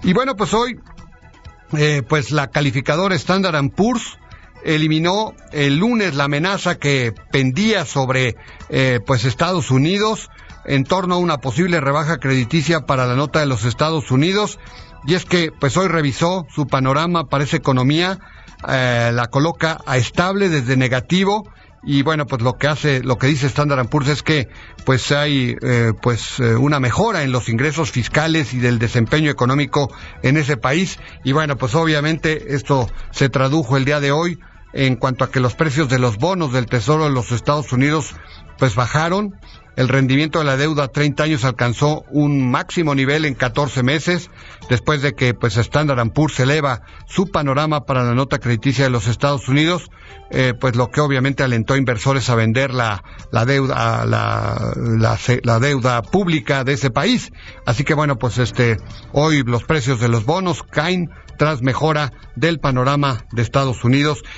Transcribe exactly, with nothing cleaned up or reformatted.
Y bueno, pues hoy, eh, pues la calificadora Standard and Poor's eliminó el lunes la amenaza que pendía sobre eh, pues Estados Unidos en torno a una posible rebaja crediticia para la nota de los Estados Unidos, y es que pues hoy revisó su panorama para esa economía, eh, la coloca a estable desde negativo. Y bueno, pues lo que hace, lo que dice Standard and Poor's es que pues hay eh, pues eh, una mejora en los ingresos fiscales y del desempeño económico en ese país. Y bueno, pues obviamente esto se tradujo el día de hoy en cuanto a que los precios de los bonos del Tesoro de los Estados Unidos pues bajaron. El rendimiento de la deuda a treinta años alcanzó un máximo nivel en catorce meses, después de que pues Standard and Poor's eleva su panorama para la nota crediticia de los Estados Unidos, eh, pues lo que obviamente alentó a inversores a vender la, la deuda, la, la, la deuda pública de ese país. Así que bueno, pues este, hoy los precios de los bonos caen tras mejora del panorama de Estados Unidos.